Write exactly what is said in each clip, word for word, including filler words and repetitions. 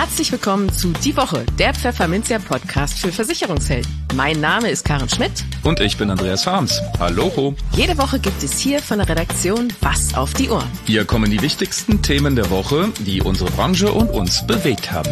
Herzlich willkommen zu Die Woche, der Pfefferminzia-Podcast für Versicherungshelden. Mein Name ist Karen Schmidt. Und ich bin Andreas Harms. Hallo. Jede Woche gibt es hier von der Redaktion was auf die Ohren. Hier kommen die wichtigsten Themen der Woche, die unsere Branche und uns bewegt haben.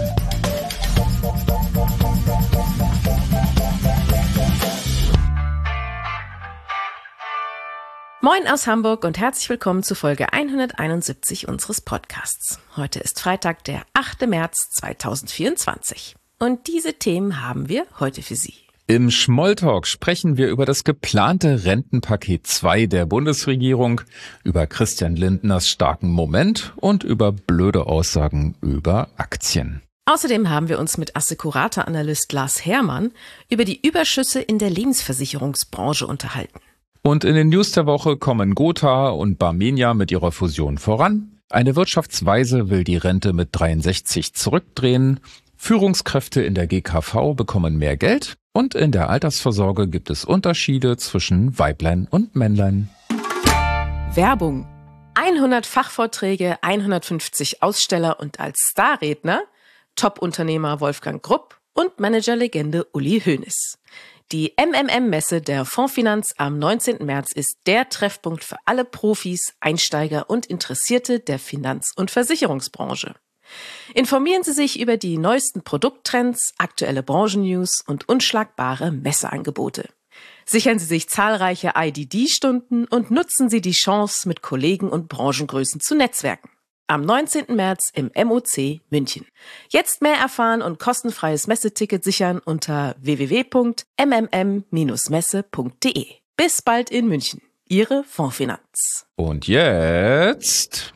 Moin aus Hamburg und herzlich willkommen zu Folge hunderteinundsiebzig unseres Podcasts. Heute ist Freitag, der achte März zweitausendvierundzwanzig. Und diese Themen haben wir heute für Sie. Im Schmolltalk sprechen wir über das geplante Rentenpaket zwei der Bundesregierung, über Christian Lindners starken Moment und über blöde Aussagen über Aktien. Außerdem haben wir uns mit Assekurata-Analyst Lars Herrmann über die Überschüsse in der Lebensversicherungsbranche unterhalten. Und in den News der Woche kommen Gotha und Barmenia mit ihrer Fusion voran. Eine Wirtschaftsweise will die Rente mit dreiundsechzig zurückdrehen. Führungskräfte in der G K V bekommen mehr Geld. Und in der Altersvorsorge gibt es Unterschiede zwischen Weiblein und Männlein. Werbung. hundert Fachvorträge, hundertfünfzig Aussteller und als Starredner Top-Unternehmer Wolfgang Grupp und Managerlegende Uli Hoeneß. Die M M M-Messe der Fondsfinanz am neunzehnten März ist der Treffpunkt für alle Profis, Einsteiger und Interessierte der Finanz- und Versicherungsbranche. Informieren Sie sich über die neuesten Produkttrends, aktuelle Branchennews und unschlagbare Messeangebote. Sichern Sie sich zahlreiche I D D-Stunden und nutzen Sie die Chance, mit Kollegen und Branchengrößen zu netzwerken. Am neunzehnten März im M O C München. Jetzt mehr erfahren und kostenfreies Messeticket sichern unter w w w punkt m m m Bindestrich messe punkt d e. Bis bald in München. Ihre Fondsfinanz. Und jetzt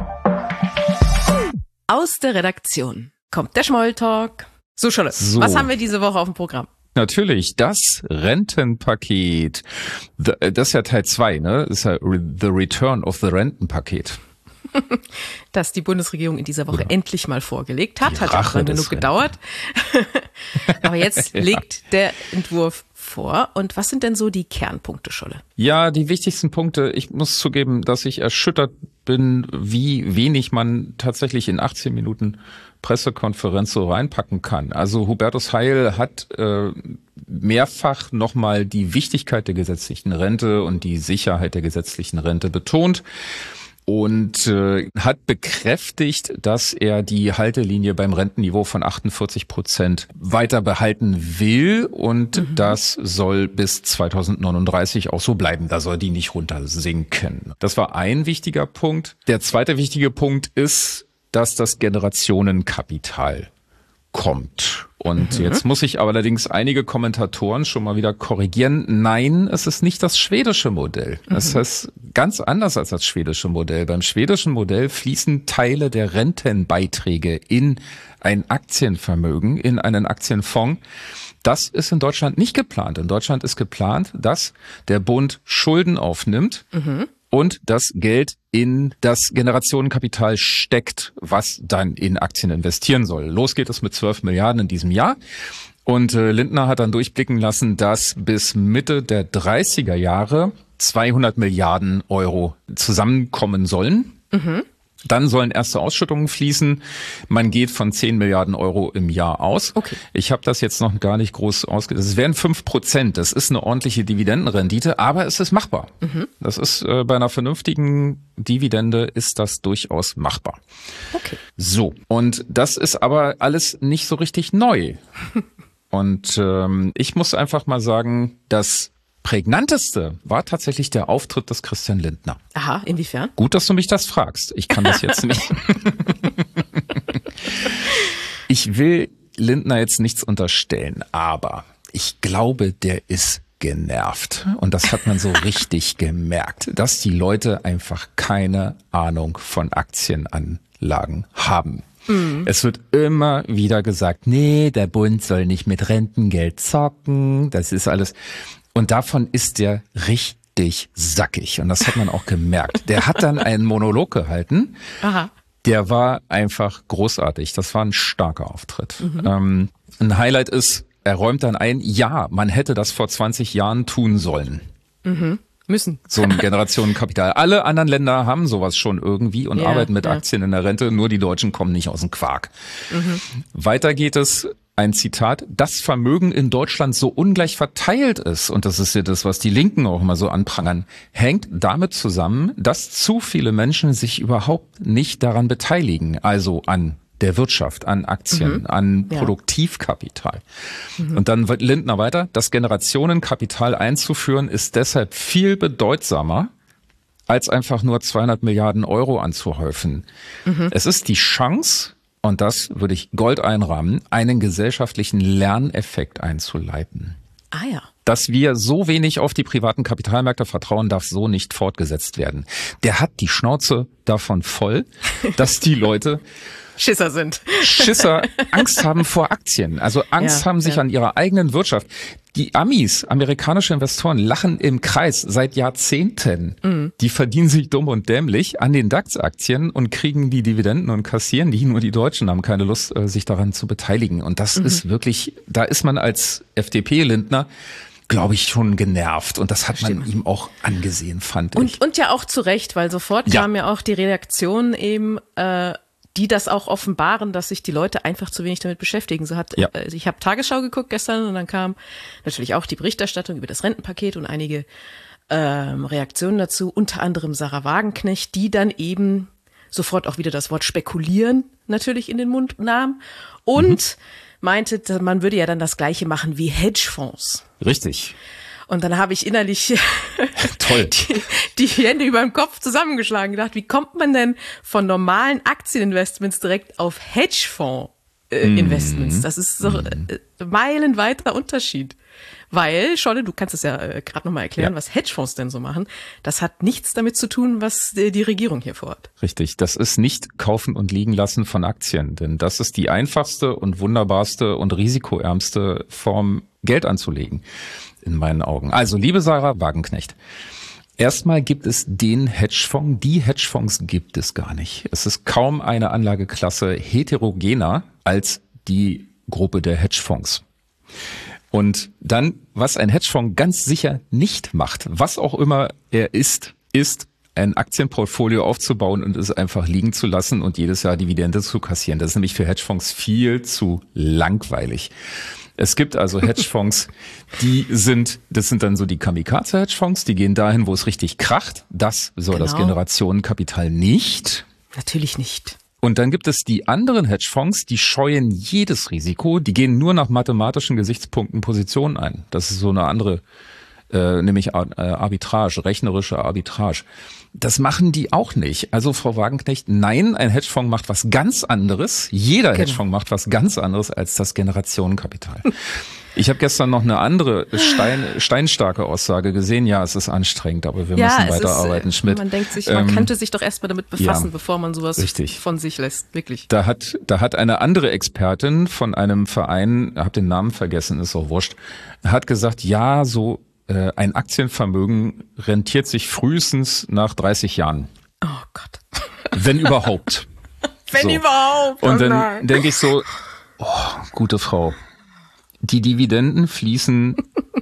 aus der Redaktion kommt der Schmolltalk. So, Scholle, so. Was haben wir diese Woche auf dem Programm? Natürlich, das Rentenpaket. Das ist ja Teil zwei, ne? Das ist ja The Return of the Rentenpaket. Das die Bundesregierung in dieser Woche Oder endlich mal vorgelegt hat. Hat auch lang genug gedauert. Aber jetzt legt der Entwurf vor. Und was sind denn so die Kernpunkte, Scholle? Ja, die wichtigsten Punkte. Ich muss zugeben, dass ich erschüttert bin, wie wenig man tatsächlich in achtzehn Minuten Pressekonferenz so reinpacken kann. Also Hubertus Heil hat äh, mehrfach nochmal die Wichtigkeit der gesetzlichen Rente und die Sicherheit der gesetzlichen Rente betont. Und äh, hat bekräftigt, dass er die Haltelinie beim Rentenniveau von achtundvierzig Prozent weiter behalten will und mhm. das soll bis zweitausendneununddreißig auch so bleiben. Da soll die nicht runtersinken. Das war ein wichtiger Punkt. Der zweite wichtige Punkt ist, dass das Generationenkapital kommt. Und mhm. jetzt muss ich aber allerdings einige Kommentatoren schon mal wieder korrigieren. Nein, es ist nicht das schwedische Modell. Mhm. Es ist ganz anders als das schwedische Modell. Beim schwedischen Modell fließen Teile der Rentenbeiträge in ein Aktienvermögen, in einen Aktienfonds. Das ist in Deutschland nicht geplant. In Deutschland ist geplant, dass der Bund Schulden aufnimmt, mhm. und das Geld in das Generationenkapital steckt, was dann in Aktien investieren soll. Los geht es mit zwölf Milliarden in diesem Jahr. Und äh, Lindner hat dann durchblicken lassen, dass bis Mitte der dreißiger Jahre zweihundert Milliarden Euro zusammenkommen sollen. Mhm. Dann sollen erste Ausschüttungen fließen. Man geht von zehn Milliarden Euro im Jahr aus. Okay. Ich habe das jetzt noch gar nicht groß ausge... Es wären fünf Prozent. Das ist eine ordentliche Dividendenrendite, aber es ist machbar. Mhm. Das ist äh, bei einer vernünftigen Dividende ist das durchaus machbar. Okay. So, und das ist aber alles nicht so richtig neu. Und ähm, ich muss einfach mal sagen, dass prägnanteste war tatsächlich der Auftritt des Christian Lindner. Aha, inwiefern? Gut, dass du mich das fragst. Ich kann das jetzt nicht. Ich will Lindner jetzt nichts unterstellen, aber ich glaube, der ist genervt. Und das hat man so richtig gemerkt, dass die Leute einfach keine Ahnung von Aktienanlagen haben. Mhm. Es wird immer wieder gesagt, nee, der Bund soll nicht mit Rentengeld zocken. Das ist alles... Und davon ist der richtig sackig. Und das hat man auch gemerkt. Der hat dann einen Monolog gehalten. Aha. Der war einfach großartig. Das war ein starker Auftritt. Mhm. Ähm, ein Highlight ist, er räumt dann ein, ja, man hätte das vor zwanzig Jahren tun sollen. Mhm. Müssen. So ein Generationenkapital. Alle anderen Länder haben sowas schon irgendwie und ja, arbeiten mit ja. Aktien in der Rente. Nur die Deutschen kommen nicht aus dem Quark. Mhm. Weiter geht es. Ein Zitat: Das Vermögen in Deutschland so ungleich verteilt ist, und das ist ja das, was die Linken auch immer so anprangern, hängt damit zusammen, dass zu viele Menschen sich überhaupt nicht daran beteiligen, also an der Wirtschaft, an Aktien, mhm. an ja. Produktivkapital. Mhm. Und dann wird Lindner weiter: Das Generationenkapital einzuführen ist deshalb viel bedeutsamer, als einfach nur zweihundert Milliarden Euro anzuhäufen. Mhm. Es ist die Chance, und das würde ich Gold einrahmen, einen gesellschaftlichen Lerneffekt einzuleiten. Ah ja. Dass wir so wenig auf die privaten Kapitalmärkte vertrauen, darf so nicht fortgesetzt werden. Der hat die Schnauze davon voll, dass die Leute Schisser sind. Schisser, Angst haben vor Aktien. Also Angst ja, haben sich ja. an ihrer eigenen Wirtschaft. Die Amis, amerikanische Investoren, lachen im Kreis seit Jahrzehnten. Mhm. Die verdienen sich dumm und dämlich an den DAX-Aktien und kriegen die Dividenden und kassieren die. Nur die Deutschen haben keine Lust, sich daran zu beteiligen. Und das mhm. ist wirklich, da ist man als F D P-Lindner, glaube ich, schon genervt. Und das hat Stimmt. man ihm auch angesehen, fand und, ich. Und ja auch zu Recht, weil sofort ja. kam ja auch die Reaktion eben, äh, die das auch offenbaren, dass sich die Leute einfach zu wenig damit beschäftigen. So hat, ja. äh, ich habe Tagesschau geguckt gestern und dann kam natürlich auch die Berichterstattung über das Rentenpaket und einige ähm, Reaktionen dazu, unter anderem Sarah Wagenknecht, die dann eben sofort auch wieder das Wort spekulieren natürlich in den Mund nahm und mhm. meinte, man würde ja dann das Gleiche machen wie Hedgefonds. Richtig. Und dann habe ich innerlich Toll. Die, die Hände über dem Kopf zusammengeschlagen, gedacht, wie kommt man denn von normalen Aktieninvestments direkt auf Hedgefonds-Investments? Äh, mm. Das ist doch mm. äh, meilenweiter Unterschied. Weil, Scholle, du kannst es ja äh, gerade nochmal erklären, ja. was Hedgefonds denn so machen. Das hat nichts damit zu tun, was äh, die Regierung hier vorhat. Richtig, das ist nicht kaufen und liegen lassen von Aktien, denn das ist die einfachste und wunderbarste und risikoärmste Form, Geld anzulegen. In meinen Augen. Also, liebe Sarah Wagenknecht, erstmal gibt es den Hedgefonds. Die Hedgefonds gibt es gar nicht. Es ist kaum eine Anlageklasse heterogener als die Gruppe der Hedgefonds. Und dann, was ein Hedgefonds ganz sicher nicht macht, was auch immer er ist, ist ein Aktienportfolio aufzubauen und es einfach liegen zu lassen und jedes Jahr Dividende zu kassieren. Das ist nämlich für Hedgefonds viel zu langweilig. Es gibt also Hedgefonds, die sind, das sind dann so die Kamikaze-Hedgefonds, die gehen dahin, wo es richtig kracht. Das soll genau. das Generationenkapital nicht. Natürlich nicht. Und dann gibt es die anderen Hedgefonds, die scheuen jedes Risiko, die gehen nur nach mathematischen Gesichtspunkten Positionen ein. Das ist so eine andere, äh, nämlich Arbitrage, rechnerische Arbitrage. Das machen die auch nicht. Also Frau Wagenknecht, nein, ein Hedgefonds macht was ganz anderes. Jeder genau. Hedgefonds macht was ganz anderes als das Generationenkapital. Ich habe gestern noch eine andere Stein, steinstarke Aussage gesehen. Ja, es ist anstrengend, aber wir ja, müssen weiterarbeiten, ist, Schmidt. Man denkt sich, man ähm, könnte sich doch erstmal damit befassen, ja, bevor man sowas richtig. von sich lässt. Wirklich. Da hat, da hat eine andere Expertin von einem Verein, habe den Namen vergessen, ist auch wurscht, hat gesagt, ja, so ein Aktienvermögen rentiert sich frühestens nach dreißig Jahren. Oh Gott. Wenn überhaupt. Wenn so. überhaupt. Und oh dann denke ich so, oh, gute Frau, die Dividenden fließen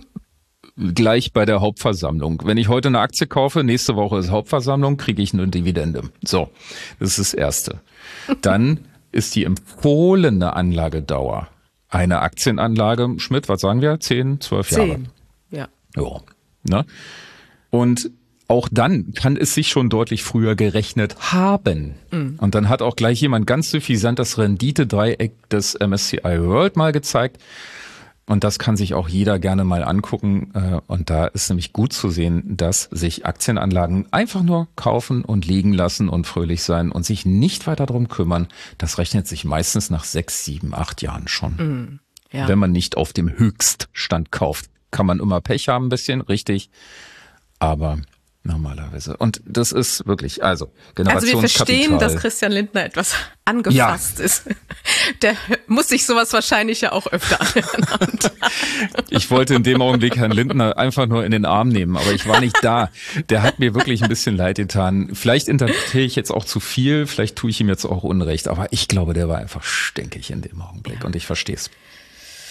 gleich bei der Hauptversammlung. Wenn ich heute eine Aktie kaufe, nächste Woche ist Hauptversammlung, kriege ich eine Dividende. So, das ist das Erste. Dann ist die empfohlene Anlagedauer eine Aktienanlage, Schmidt, was sagen wir? Zehn, zwölf Jahre. Zehn. Ja. Ja. Ne? Und auch dann kann es sich schon deutlich früher gerechnet haben. Mhm. Und dann hat auch gleich jemand ganz suffisant das Renditedreieck des M S C I World mal gezeigt. Und das kann sich auch jeder gerne mal angucken. Und da ist nämlich gut zu sehen, dass sich Aktienanlagen einfach nur kaufen und liegen lassen und fröhlich sein und sich nicht weiter drum kümmern. Das rechnet sich meistens nach sechs, sieben, acht Jahren schon. Mhm. Ja. Wenn man nicht auf dem Höchststand kauft. Kann man immer Pech haben ein bisschen, richtig, aber normalerweise. Und das ist wirklich, also Generationskapital. Also wir verstehen, dass Christian Lindner etwas angefasst ja. ist. Der muss sich sowas wahrscheinlich ja auch öfter anhören. Ich wollte in dem Augenblick Herrn Lindner einfach nur in den Arm nehmen, aber ich war nicht da. Der hat mir wirklich ein bisschen leid getan. Vielleicht interpretiere ich jetzt auch zu viel, vielleicht tue ich ihm jetzt auch Unrecht, aber ich glaube, der war einfach stinkig in dem Augenblick ja. und ich verstehe es.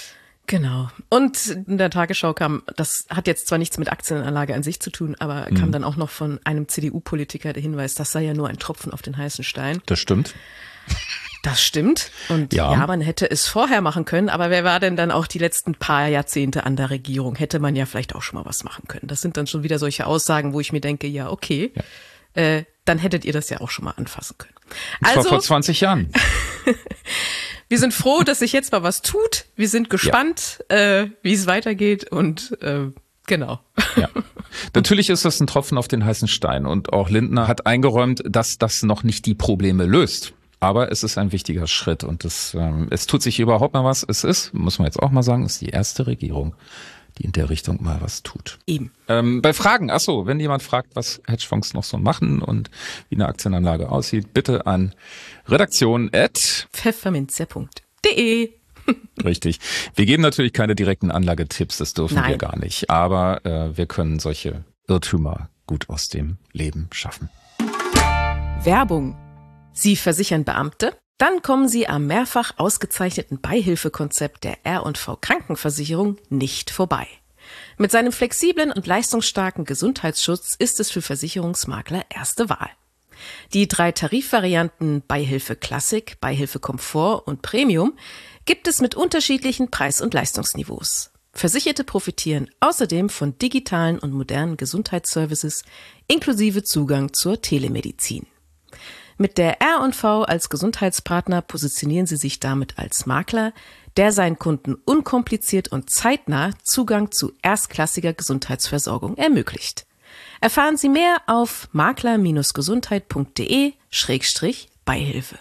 Genau. Und in der Tagesschau kam, das hat jetzt zwar nichts mit Aktienanlage an sich zu tun, aber kam mhm. dann auch noch von einem C D U-Politiker der Hinweis, das sei ja nur ein Tropfen auf den heißen Stein. Das stimmt. Das stimmt. Und ja. ja, man hätte es vorher machen können, aber wer war denn dann auch die letzten paar Jahrzehnte an der Regierung? Hätte man ja vielleicht auch schon mal was machen können. Das sind dann schon wieder solche Aussagen, wo ich mir denke, ja, okay, ja. Äh, dann hättet ihr das ja auch schon mal anfassen können. Also, das war vor zwanzig Jahren. Wir sind froh, dass sich jetzt mal was tut. Wir sind gespannt, ja. äh, wie es weitergeht und äh, genau. Ja. Natürlich ist das ein Tropfen auf den heißen Stein und auch Lindner hat eingeräumt, dass das noch nicht die Probleme löst. Aber es ist ein wichtiger Schritt und es, ähm, es tut sich überhaupt mal was. Es ist, muss man jetzt auch mal sagen, ist die erste Regierung, die in der Richtung mal was tut. Eben. Ähm, bei Fragen, ach so, wenn jemand fragt, was Hedgefonds noch so machen und wie eine Aktienanlage aussieht, bitte an redaktion at pfefferminzia punkt de. Richtig. Wir geben natürlich keine direkten Anlagetipps, das dürfen Nein. wir gar nicht. Aber äh, wir können solche Irrtümer gut aus dem Leben schaffen. Werbung. Sie versichern Beamte? Dann kommen Sie am mehrfach ausgezeichneten Beihilfekonzept der R und V Krankenversicherung nicht vorbei. Mit seinem flexiblen und leistungsstarken Gesundheitsschutz ist es für Versicherungsmakler erste Wahl. Die drei Tarifvarianten Beihilfe Classic, Beihilfe Komfort und Premium gibt es mit unterschiedlichen Preis- und Leistungsniveaus. Versicherte profitieren außerdem von digitalen und modernen Gesundheitsservices inklusive Zugang zur Telemedizin. Mit der R und V als Gesundheitspartner positionieren Sie sich damit als Makler, der seinen Kunden unkompliziert und zeitnah Zugang zu erstklassiger Gesundheitsversorgung ermöglicht. Erfahren Sie mehr auf makler Bindestrich gesundheit punkt de Schrägstrich Beihilfe.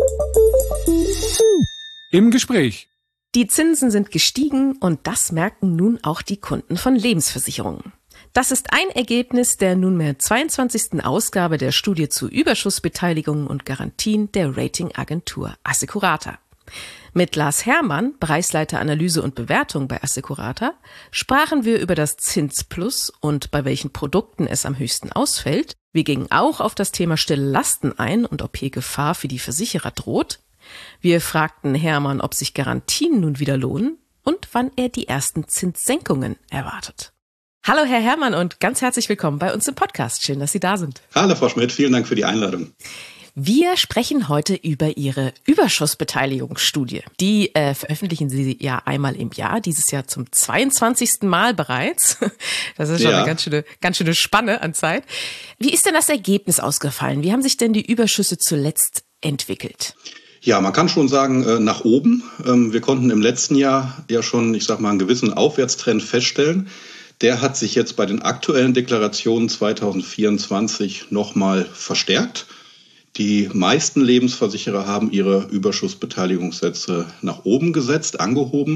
Im Gespräch. Die Zinsen sind gestiegen und das merken nun auch die Kunden von Lebensversicherungen. Das ist ein Ergebnis der nunmehr zweiundzwanzigsten Ausgabe der Studie zu Überschussbeteiligungen und Garantien der Ratingagentur Assecurata. Mit Lars Herrmann, Bereichsleiter Analyse und Bewertung bei Assecurata, sprachen wir über das Zinsplus und bei welchen Produkten es am höchsten ausfällt. Wir gingen auch auf das Thema stille Lasten ein und ob hier Gefahr für die Versicherer droht. Wir fragten Herrmann, ob sich Garantien nun wieder lohnen und wann er die ersten Zinssenkungen erwartet. Hallo Herr Herrmann und ganz herzlich willkommen bei uns im Podcast. Schön, dass Sie da sind. Hallo Frau Schmidt, vielen Dank für die Einladung. Wir sprechen heute über Ihre Überschussbeteiligungsstudie. Die äh, veröffentlichen Sie ja einmal im Jahr, dieses Jahr zum zweiundzwanzigsten Mal bereits. Das ist schon ja. eine ganz schöne, ganz schöne Spanne an Zeit. Wie ist denn das Ergebnis ausgefallen? Wie haben sich denn die Überschüsse zuletzt entwickelt? Ja, man kann schon sagen, nach oben. Wir konnten im letzten Jahr ja schon, ich sag mal, einen gewissen Aufwärtstrend feststellen. Der hat sich jetzt bei den aktuellen Deklarationen zweitausendvierundzwanzig nochmal verstärkt. Die meisten Lebensversicherer haben ihre Überschussbeteiligungssätze nach oben gesetzt, angehoben,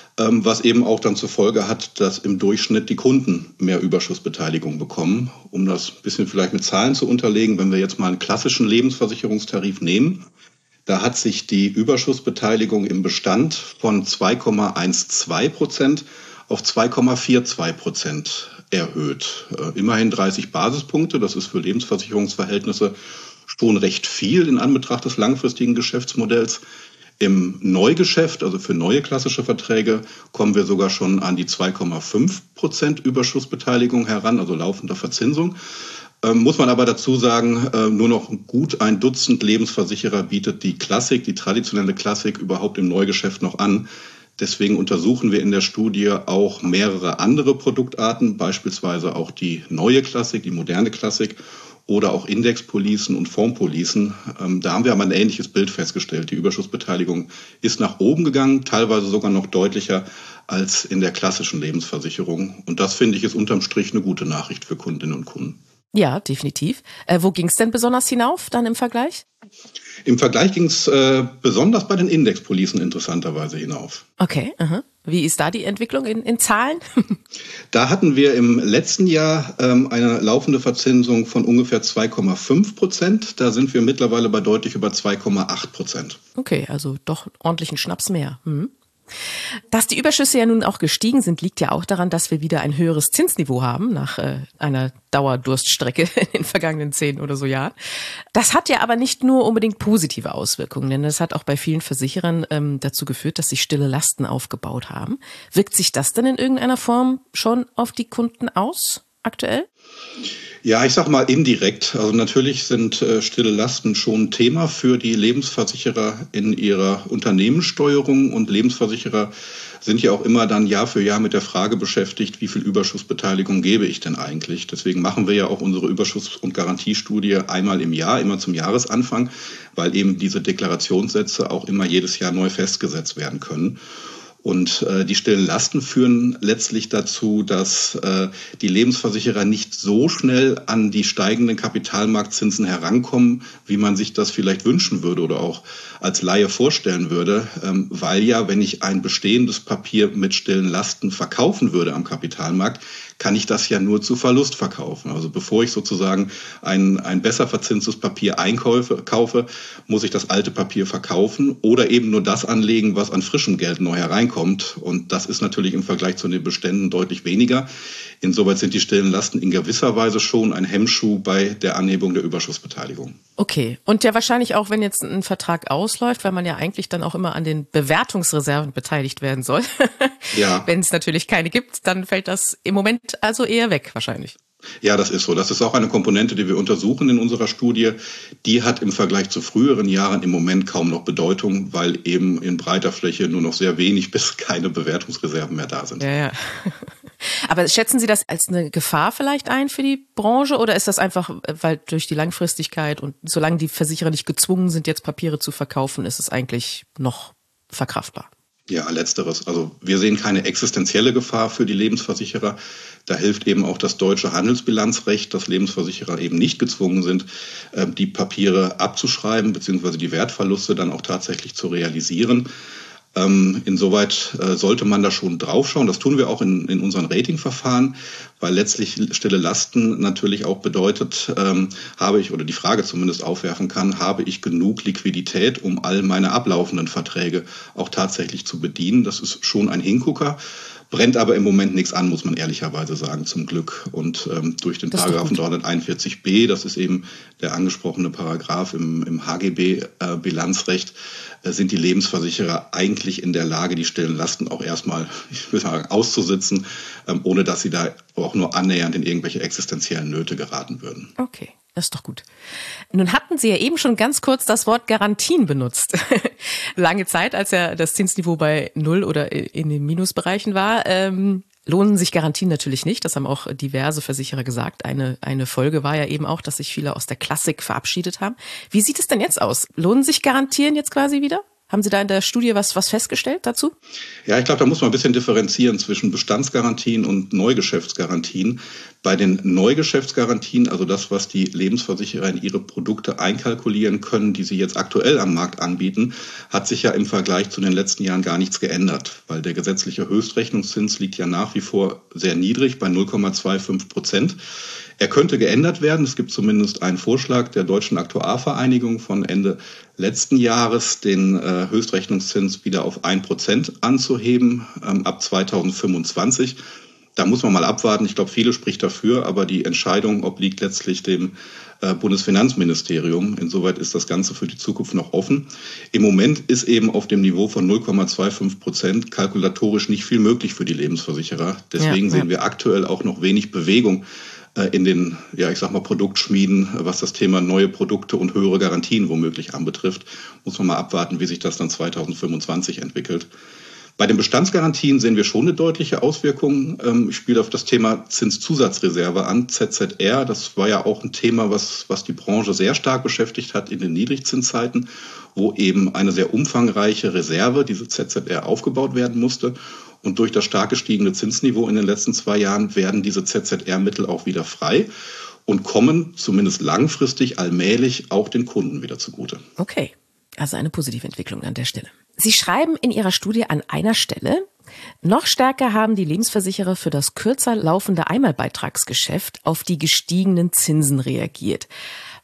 was eben auch dann zur Folge hat, dass im Durchschnitt die Kunden mehr Überschussbeteiligung bekommen. Um das ein bisschen vielleicht mit Zahlen zu unterlegen, wenn wir jetzt mal einen klassischen Lebensversicherungstarif nehmen, da hat sich die Überschussbeteiligung im Bestand von zwei Komma zwölf Prozent auf zwei Komma zweiundvierzig Prozent erhöht. Äh, immerhin dreißig Basispunkte, das ist für Lebensversicherungsverhältnisse schon recht viel in Anbetracht des langfristigen Geschäftsmodells. Im Neugeschäft, also für neue klassische Verträge, kommen wir sogar schon an die zwei Komma fünf Prozent Überschussbeteiligung heran, also laufender Verzinsung. Ähm, muss man aber dazu sagen, äh, nur noch gut ein Dutzend Lebensversicherer bietet die Klassik, die traditionelle Klassik überhaupt im Neugeschäft noch an. Deswegen untersuchen wir in der Studie auch mehrere andere Produktarten, beispielsweise auch die neue Klassik, die moderne Klassik oder auch Indexpolicen und Fondspolicen. Ähm, da haben wir aber ein ähnliches Bild festgestellt. Die Überschussbeteiligung ist nach oben gegangen, teilweise sogar noch deutlicher als in der klassischen Lebensversicherung. Und das, finde ich, ist unterm Strich eine gute Nachricht für Kundinnen und Kunden. Ja, definitiv. Äh, wo ging es denn besonders hinauf dann im Vergleich? Im Vergleich ging es äh, besonders bei den Indexpolicen interessanterweise hinauf. Okay, aha. Wie ist da die Entwicklung in, in Zahlen? Da hatten wir im letzten Jahr ähm, eine laufende Verzinsung von ungefähr zwei Komma fünf Prozent. Da sind wir mittlerweile bei deutlich über zwei Komma acht Prozent. Okay, also doch ordentlichen Schnaps mehr. Hm. Dass die Überschüsse ja nun auch gestiegen sind, liegt ja auch daran, dass wir wieder ein höheres Zinsniveau haben nach äh, einer Dauerdurststrecke in den vergangenen zehn oder so Jahren. Das hat ja aber nicht nur unbedingt positive Auswirkungen, denn das hat auch bei vielen Versicherern ähm, dazu geführt, dass sich stille Lasten aufgebaut haben. Wirkt sich das denn in irgendeiner Form schon auf die Kunden aus aktuell? Ja, ich sag mal indirekt. Also natürlich sind äh, stille Lasten schon Thema für die Lebensversicherer in ihrer Unternehmenssteuerung, und Lebensversicherer sind ja auch immer dann Jahr für Jahr mit der Frage beschäftigt, wie viel Überschussbeteiligung gebe ich denn eigentlich? Deswegen machen wir ja auch unsere Überschuss- und Garantiestudie einmal im Jahr, immer zum Jahresanfang, weil eben diese Deklarationssätze auch immer jedes Jahr neu festgesetzt werden können. Und äh, die stillen Lasten führen letztlich dazu, dass äh, die Lebensversicherer nicht so schnell an die steigenden Kapitalmarktzinsen herankommen, wie man sich das vielleicht wünschen würde oder auch als Laie vorstellen würde, ähm, weil ja, wenn ich ein bestehendes Papier mit stillen Lasten verkaufen würde am Kapitalmarkt, kann ich das ja nur zu Verlust verkaufen. Also bevor ich sozusagen ein, ein besser verzinstes Papier einkaufe, kaufe, muss ich das alte Papier verkaufen oder eben nur das anlegen, was an frischem Geld neu hereinkommt. Und das ist natürlich im Vergleich zu den Beständen deutlich weniger. Insoweit sind die stillen Lasten in gewisser Weise schon ein Hemmschuh bei der Anhebung der Überschussbeteiligung. Okay. Und ja wahrscheinlich auch, wenn jetzt ein Vertrag ausläuft, weil man ja eigentlich dann auch immer an den Bewertungsreserven beteiligt werden soll. Ja. Wenn es natürlich keine gibt, dann fällt das im Moment also eher weg wahrscheinlich. Ja, das ist so. Das ist auch eine Komponente, die wir untersuchen in unserer Studie. Die hat im Vergleich zu früheren Jahren im Moment kaum noch Bedeutung, weil eben in breiter Fläche nur noch sehr wenig bis keine Bewertungsreserven mehr da sind. Ja, ja. Aber schätzen Sie das als eine Gefahr vielleicht ein für die Branche, oder ist das einfach, weil durch die Langfristigkeit und solange die Versicherer nicht gezwungen sind, jetzt Papiere zu verkaufen, ist es eigentlich noch verkraftbar? Ja, letzteres. Also wir sehen keine existenzielle Gefahr für die Lebensversicherer. Da hilft eben auch das deutsche Handelsbilanzrecht, dass Lebensversicherer eben nicht gezwungen sind, die Papiere abzuschreiben bzw. die Wertverluste dann auch tatsächlich zu realisieren. Insoweit sollte man da schon draufschauen. Das tun wir auch in, in unseren Ratingverfahren, weil letztlich stille Lasten natürlich auch bedeutet, ähm, habe ich, oder die Frage zumindest aufwerfen kann, habe ich genug Liquidität, um all meine ablaufenden Verträge auch tatsächlich zu bedienen. Das ist schon ein Hingucker. Brennt aber im Moment nichts an, muss man ehrlicherweise sagen, zum Glück. Und ähm, durch den Paragraphen dreihunderteinundvierzig b, das ist eben der angesprochene Paragraph im, im H G B-Bilanzrecht, äh, sind die Lebensversicherer eigentlich in der Lage, die stillen Lasten auch erstmal, ich will sagen, auszusitzen, ähm, ohne dass sie da auch nur annähernd in irgendwelche existenziellen Nöte geraten würden. Okay. Das ist doch gut. Nun hatten Sie ja eben schon ganz kurz das Wort Garantien benutzt. Lange Zeit, als ja das Zinsniveau bei Null oder in den Minusbereichen war, ähm, lohnen sich Garantien natürlich nicht. Das haben auch diverse Versicherer gesagt. Eine, eine Folge war ja eben auch, dass sich viele aus der Klassik verabschiedet haben. Wie sieht es denn jetzt aus? Lohnen sich Garantien jetzt quasi wieder? Haben Sie da in der Studie was, was festgestellt dazu? Ja, ich glaube, da muss man ein bisschen differenzieren zwischen Bestandsgarantien und Neugeschäftsgarantien. Bei den Neugeschäftsgarantien, also das, was die Lebensversicherer in ihre Produkte einkalkulieren können, die sie jetzt aktuell am Markt anbieten, hat sich ja im Vergleich zu den letzten Jahren gar nichts geändert, weil der gesetzliche Höchstrechnungszins liegt ja nach wie vor sehr niedrig bei null Komma fünfundzwanzig Prozent. Er könnte geändert werden. Es gibt zumindest einen Vorschlag der Deutschen Aktuarvereinigung von Ende letzten Jahres, den äh, Höchstrechnungszins wieder auf ein Prozent anzuheben ähm, ab zweitausendfünfundzwanzig. Da muss man mal abwarten. Ich glaube, viele spricht dafür, aber die Entscheidung obliegt letztlich dem äh, Bundesfinanzministerium. Insoweit ist das Ganze für die Zukunft noch offen. Im Moment ist eben auf dem Niveau von null Komma fünfundzwanzig Prozent kalkulatorisch nicht viel möglich für die Lebensversicherer. Deswegen ja, ja. sehen wir aktuell auch noch wenig Bewegung in den, ja, ich sag mal, Produktschmieden, was das Thema neue Produkte und höhere Garantien womöglich anbetrifft. Muss man mal abwarten, wie sich das dann zweitausendfünfundzwanzig entwickelt. Bei den Bestandsgarantien sehen wir schon eine deutliche Auswirkung. Ich spiele auf das Thema Zinszusatzreserve an, Z Z R. Das war ja auch ein Thema, was, was die Branche sehr stark beschäftigt hat in den Niedrigzinszeiten, wo eben eine sehr umfangreiche Reserve, diese Z Z R, aufgebaut werden musste. Und durch das stark gestiegene Zinsniveau in den letzten zwei Jahren werden diese Z Z R-Mittel auch wieder frei und kommen zumindest langfristig allmählich auch den Kunden wieder zugute. Okay, also eine positive Entwicklung an der Stelle. Sie schreiben in Ihrer Studie an einer Stelle, noch stärker haben die Lebensversicherer für das kürzer laufende Einmalbeitragsgeschäft auf die gestiegenen Zinsen reagiert.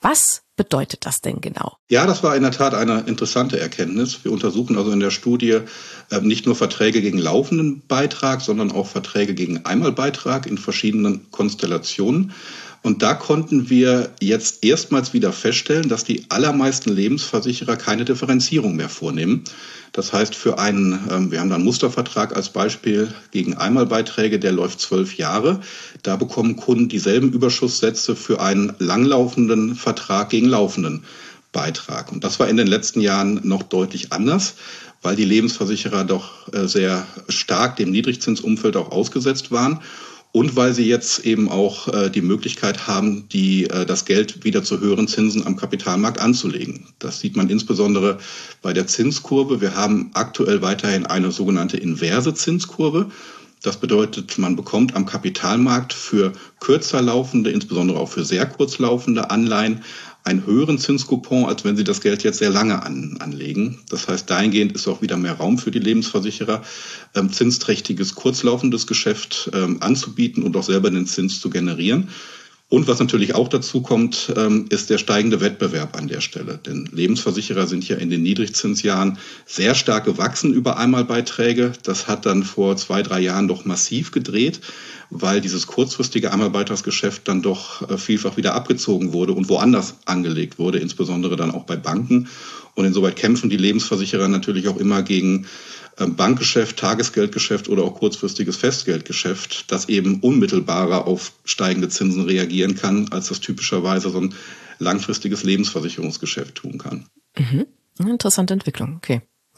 Was bedeutet das denn genau? Ja, das war in der Tat eine interessante Erkenntnis. Wir untersuchen also in der Studie äh, nicht nur Verträge gegen laufenden Beitrag, sondern auch Verträge gegen Einmalbeitrag in verschiedenen Konstellationen. Und da konnten wir jetzt erstmals wieder feststellen, dass die allermeisten Lebensversicherer keine Differenzierung mehr vornehmen. Das heißt, für einen, wir haben da einen Mustervertrag als Beispiel gegen Einmalbeiträge, der läuft zwölf Jahre. Da bekommen Kunden dieselben Überschusssätze für einen langlaufenden Vertrag gegen laufenden Beitrag. Und das war in den letzten Jahren noch deutlich anders, weil die Lebensversicherer doch sehr stark dem Niedrigzinsumfeld auch ausgesetzt waren. Und weil sie jetzt eben auch äh, die Möglichkeit haben, die, äh, das Geld wieder zu höheren Zinsen am Kapitalmarkt anzulegen. Das sieht man insbesondere bei der Zinskurve. Wir haben aktuell weiterhin eine sogenannte inverse Zinskurve. Das bedeutet, man bekommt am Kapitalmarkt für kürzer laufende, insbesondere auch für sehr kurz laufende Anleihen einen höheren Zinscoupon, als wenn sie das Geld jetzt sehr lange an, anlegen. Das heißt, dahingehend ist auch wieder mehr Raum für die Lebensversicherer, ähm, zinsträchtiges, kurzlaufendes Geschäft ähm, anzubieten und auch selber den Zins zu generieren. Und was natürlich auch dazu kommt, ähm, ist der steigende Wettbewerb an der Stelle. Denn Lebensversicherer sind ja in den Niedrigzinsjahren sehr stark gewachsen über Einmalbeiträge. Das hat dann vor zwei, drei Jahren doch massiv gedreht, weil dieses kurzfristige Einmalbeitragsgeschäft dann doch äh, vielfach wieder abgezogen wurde und woanders angelegt wurde, insbesondere dann auch bei Banken. Und insoweit kämpfen die Lebensversicherer natürlich auch immer gegen Bankgeschäft, Tagesgeldgeschäft oder auch kurzfristiges Festgeldgeschäft, das eben unmittelbarer auf steigende Zinsen reagieren kann, als das typischerweise so ein langfristiges Lebensversicherungsgeschäft tun kann. Mhm. Interessante Entwicklung, okay.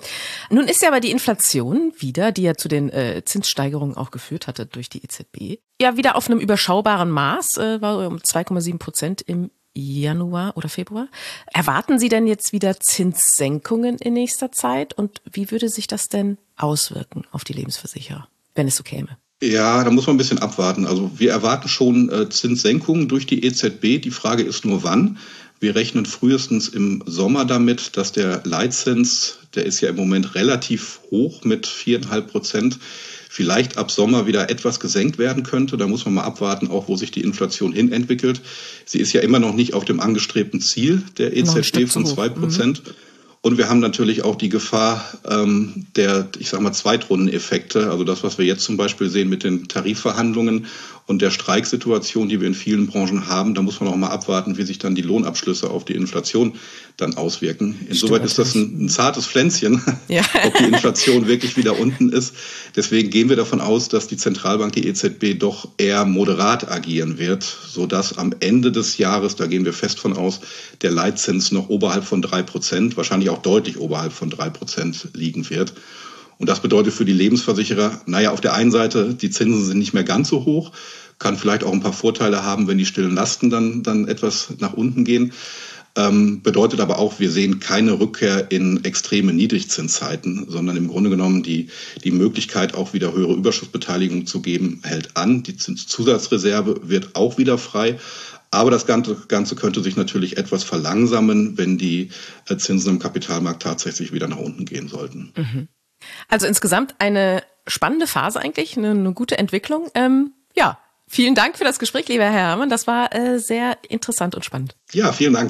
Nun ist ja aber die Inflation wieder, die ja zu den äh, Zinssteigerungen auch geführt hatte durch die E Z B, ja wieder auf einem überschaubaren Maß, äh, war um zwei Komma sieben Prozent im Januar oder Februar. Erwarten Sie denn jetzt wieder Zinssenkungen in nächster Zeit? Und wie würde sich das denn auswirken auf die Lebensversicherer, wenn es so käme? Ja, da muss man ein bisschen abwarten. Also wir erwarten schon äh, Zinssenkungen durch die E Z B. Die Frage ist nur, wann. Wir rechnen frühestens im Sommer damit, dass der Leitzins, der ist ja im Moment relativ hoch mit viereinhalb Prozent, vielleicht ab Sommer wieder etwas gesenkt werden könnte. Da muss man mal abwarten, auch wo sich die Inflation hin entwickelt. Sie ist ja immer noch nicht auf dem angestrebten Ziel der E Z B von zwei Prozent. Mhm. Und wir haben natürlich auch die Gefahr ähm, der, ich sag mal, Zweitrundeneffekte. Also das, was wir jetzt zum Beispiel sehen mit den Tarifverhandlungen und der Streiksituation, die wir in vielen Branchen haben. Da muss man auch mal abwarten, wie sich dann die Lohnabschlüsse auf die Inflation dann auswirken. Insoweit ist das ein, ein zartes Pflänzchen, ja. Ob die Inflation wirklich wieder unten ist. Deswegen gehen wir davon aus, dass die Zentralbank, die E Z B, doch eher moderat agieren wird, sodass am Ende des Jahres, da gehen wir fest von aus, der Leitzins noch oberhalb von drei Prozent, wahrscheinlich auch deutlich oberhalb von drei Prozent liegen wird. Und das bedeutet für die Lebensversicherer, naja, auf der einen Seite, die Zinsen sind nicht mehr ganz so hoch, kann vielleicht auch ein paar Vorteile haben, wenn die stillen Lasten dann, dann etwas nach unten gehen. Ähm, bedeutet aber auch, wir sehen keine Rückkehr in extreme Niedrigzinszeiten, sondern im Grunde genommen die, die Möglichkeit, auch wieder höhere Überschussbeteiligung zu geben, hält an. Die Zinszusatzreserve wird auch wieder frei. Aber das Ganze, Ganze könnte sich natürlich etwas verlangsamen, wenn die Zinsen im Kapitalmarkt tatsächlich wieder nach unten gehen sollten. Mhm. Also insgesamt eine spannende Phase eigentlich, eine, eine gute Entwicklung. Ähm, ja, vielen Dank für das Gespräch, lieber Herr Herrmann. Das war äh, sehr interessant und spannend. Ja, vielen Dank.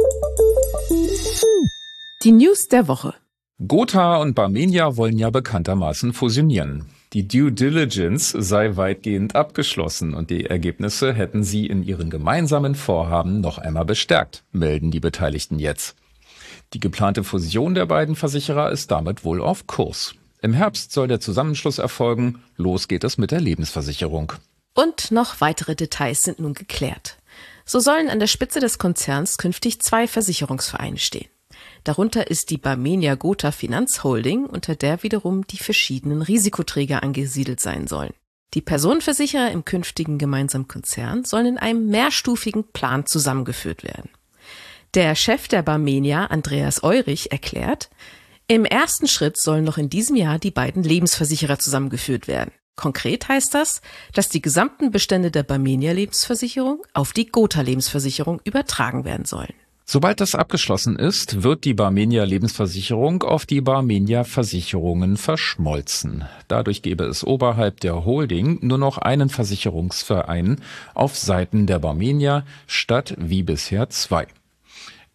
Die News der Woche. Gotha und Barmenia wollen ja bekanntermaßen fusionieren. Die Due Diligence sei weitgehend abgeschlossen und die Ergebnisse hätten sie in ihren gemeinsamen Vorhaben noch einmal bestärkt, melden die Beteiligten jetzt. Die geplante Fusion der beiden Versicherer ist damit wohl auf Kurs. Im Herbst soll der Zusammenschluss erfolgen. Los geht es mit der Lebensversicherung. Und noch weitere Details sind nun geklärt. So sollen an der Spitze des Konzerns künftig zwei Versicherungsvereine stehen. Darunter ist die Barmenia Gotha Finanzholding, unter der wiederum die verschiedenen Risikoträger angesiedelt sein sollen. Die Personenversicherer im künftigen gemeinsamen Konzern sollen in einem mehrstufigen Plan zusammengeführt werden. Der Chef der Barmenia, Andreas Eurich, erklärt, im ersten Schritt sollen noch in diesem Jahr die beiden Lebensversicherer zusammengeführt werden. Konkret heißt das, dass die gesamten Bestände der Barmenia Lebensversicherung auf die Gotha Lebensversicherung übertragen werden sollen. Sobald das abgeschlossen ist, wird die Barmenia Lebensversicherung auf die Barmenia Versicherungen verschmolzen. Dadurch gäbe es oberhalb der Holding nur noch einen Versicherungsverein auf Seiten der Barmenia statt wie bisher zwei.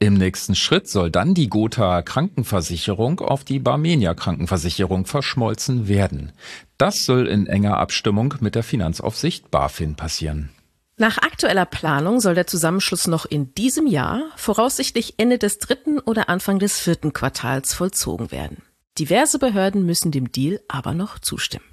Im nächsten Schritt soll dann die Gotha Krankenversicherung auf die Barmenia Krankenversicherung verschmolzen werden. Das soll in enger Abstimmung mit der Finanzaufsicht BaFin passieren. Nach aktueller Planung soll der Zusammenschluss noch in diesem Jahr, voraussichtlich Ende des dritten oder Anfang des vierten Quartals vollzogen werden. Diverse Behörden müssen dem Deal aber noch zustimmen.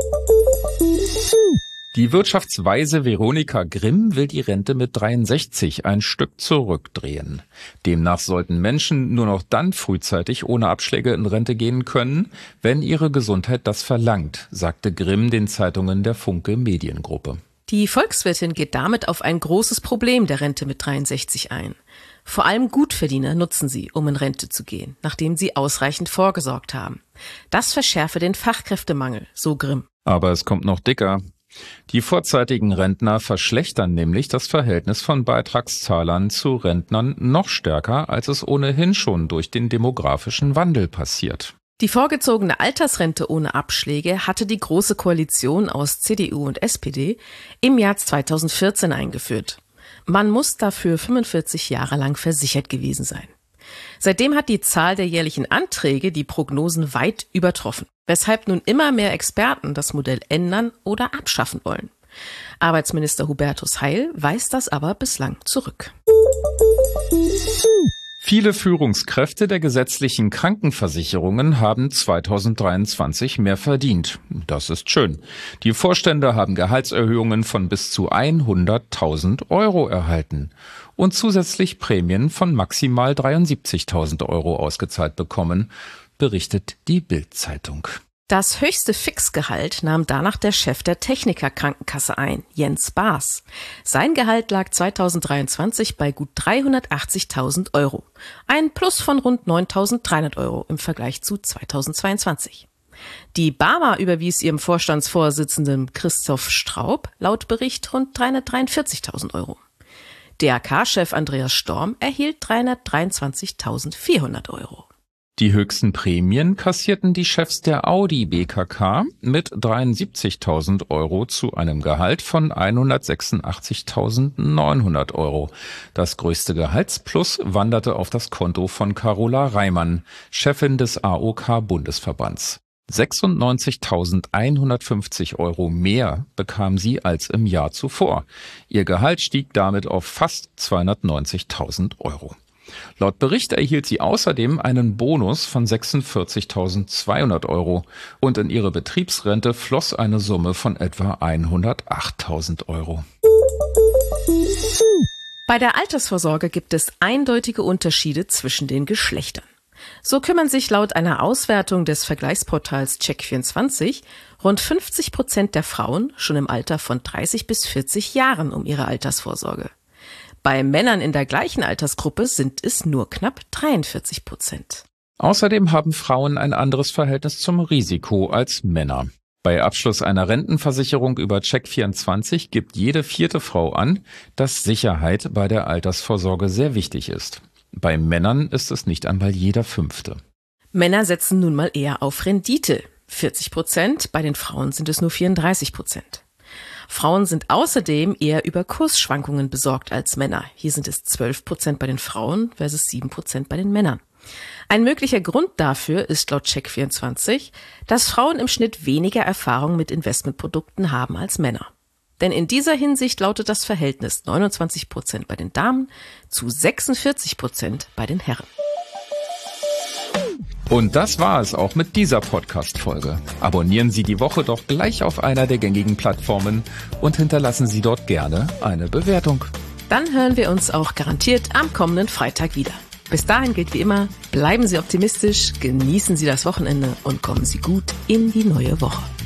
Die Wirtschaftsweise Veronika Grimm will die Rente mit dreiundsechzig ein Stück zurückdrehen. Demnach sollten Menschen nur noch dann frühzeitig ohne Abschläge in Rente gehen können, wenn ihre Gesundheit das verlangt, sagte Grimm den Zeitungen der Funke Mediengruppe. Die Volkswirtin geht damit auf ein großes Problem der Rente mit dreiundsechzig ein. Vor allem Gutverdiener nutzen sie, um in Rente zu gehen, nachdem sie ausreichend vorgesorgt haben. Das verschärfe den Fachkräftemangel, so Grimm. Aber es kommt noch dicker. Die vorzeitigen Rentner verschlechtern nämlich das Verhältnis von Beitragszahlern zu Rentnern noch stärker, als es ohnehin schon durch den demografischen Wandel passiert. Die vorgezogene Altersrente ohne Abschläge hatte die Große Koalition aus C D U und S P D im Jahr zweitausendvierzehn eingeführt. Man muss dafür fünfundvierzig Jahre lang versichert gewesen sein. Seitdem hat die Zahl der jährlichen Anträge die Prognosen weit übertroffen, weshalb nun immer mehr Experten das Modell ändern oder abschaffen wollen. Arbeitsminister Hubertus Heil weist das aber bislang zurück. Viele Führungskräfte der gesetzlichen Krankenversicherungen haben zweitausenddreiundzwanzig mehr verdient. Das ist schön. Die Vorstände haben Gehaltserhöhungen von bis zu hunderttausend Euro erhalten und zusätzlich Prämien von maximal dreiundsiebzigtausend Euro ausgezahlt bekommen, berichtet die Bild-Zeitung. Das höchste Fixgehalt nahm danach der Chef der Techniker-Krankenkasse ein, Jens Baas. Sein Gehalt lag zweitausenddreiundzwanzig bei gut dreihundertachtzigtausend Euro. Ein Plus von rund neuntausenddreihundert Euro im Vergleich zu zweitausendzweiundzwanzig. Die Barmer überwies ihrem Vorstandsvorsitzenden Christoph Straub laut Bericht rund dreihundertdreiundvierzigtausend Euro. D A K-Chef Andreas Storm erhielt dreihundertdreiundzwanzigtausendvierhundert Euro. Die höchsten Prämien kassierten die Chefs der Audi B K K mit dreiundsiebzigtausend Euro zu einem Gehalt von hundertsechsundachtzigtausendneunhundert Euro. Das größte Gehaltsplus wanderte auf das Konto von Carola Reimann, Chefin des A O K-Bundesverbands. sechsundneunzigtausendeinhundertfünfzig Euro mehr bekam sie als im Jahr zuvor. Ihr Gehalt stieg damit auf fast zweihundertneunzigtausend Euro. Laut Bericht erhielt sie außerdem einen Bonus von sechsundvierzigtausendzweihundert Euro und in ihre Betriebsrente floss eine Summe von etwa hundertachttausend Euro. Bei der Altersvorsorge gibt es eindeutige Unterschiede zwischen den Geschlechtern. So kümmern sich laut einer Auswertung des Vergleichsportals Check vierundzwanzig rund fünfzig Prozent der Frauen schon im Alter von dreißig bis vierzig Jahren um ihre Altersvorsorge. Bei Männern in der gleichen Altersgruppe sind es nur knapp dreiundvierzig Prozent. Außerdem haben Frauen ein anderes Verhältnis zum Risiko als Männer. Bei Abschluss einer Rentenversicherung über Check vierundzwanzig gibt jede vierte Frau an, dass Sicherheit bei der Altersvorsorge sehr wichtig ist. Bei Männern ist es nicht einmal jeder fünfte. Männer setzen nun mal eher auf Rendite. vierzig Prozent, bei den Frauen sind es nur vierunddreißig Prozent. Frauen sind außerdem eher über Kursschwankungen besorgt als Männer. Hier sind es zwölf Prozent bei den Frauen versus sieben Prozent bei den Männern. Ein möglicher Grund dafür ist laut Check vierundzwanzig, dass Frauen im Schnitt weniger Erfahrung mit Investmentprodukten haben als Männer. Denn in dieser Hinsicht lautet das Verhältnis neunundzwanzig Prozent bei den Damen zu sechsundvierzig Prozent bei den Herren. Und das war es auch mit dieser Podcast-Folge. Abonnieren Sie die Woche doch gleich auf einer der gängigen Plattformen und hinterlassen Sie dort gerne eine Bewertung. Dann hören wir uns auch garantiert am kommenden Freitag wieder. Bis dahin gilt wie immer, bleiben Sie optimistisch, genießen Sie das Wochenende und kommen Sie gut in die neue Woche.